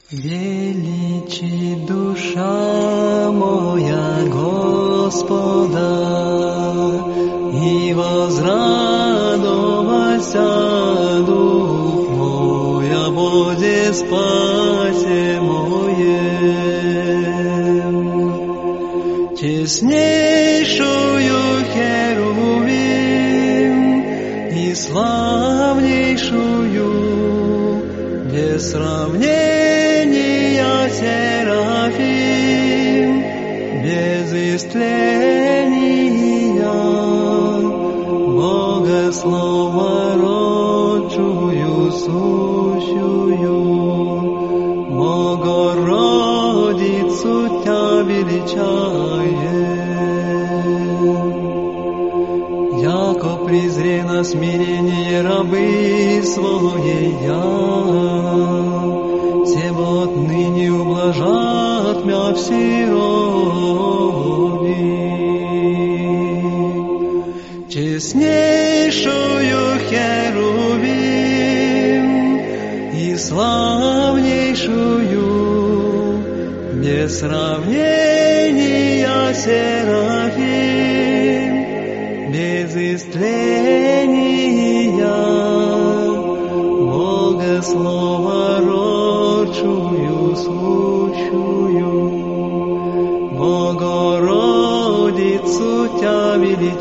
Величи душа моя Господа, и возрадовался дух мой о Боге спасе моем. Честнейшую херувим и славнейшую без сравнения серафим, без истления, Бога слова родчую сущую, Богородицу Тя величаем. Яко презре на смирение рабы своей себо отныне ублажат мя все роби. Честнейшую херувим и славнейшую без сравнения серафим, без истления, Бога слова родчую сущую, Богородицу Тя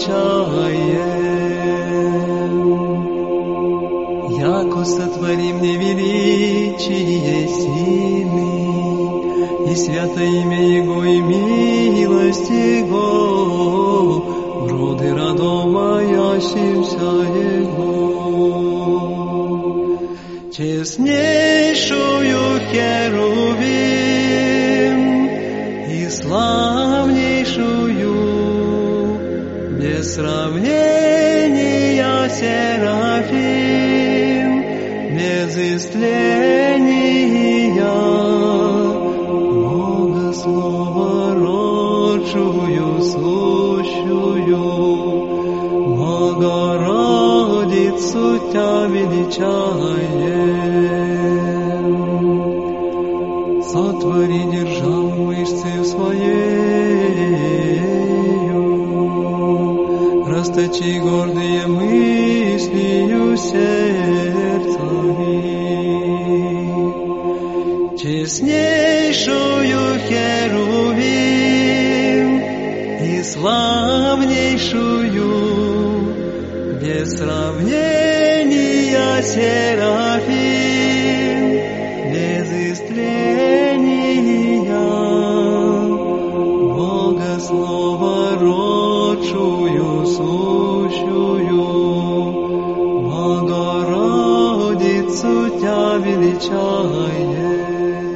величаем. Яко сотвори мне величие сильный, и святое имя Его, и милость Его, роды радомаящимся Его. Честнейшую херувим и славнейшую без сравнения серафим, без истления, Бога слова родчую сущую, Богородицу Тя величаем. Сотвори державу мышцы своею, расточи гордые мыслью сердцами. Честнейшую херувим и славнейшую без сравнения серафим, без истления, Бога слова родчую сущую, Богородицу Тя величаем.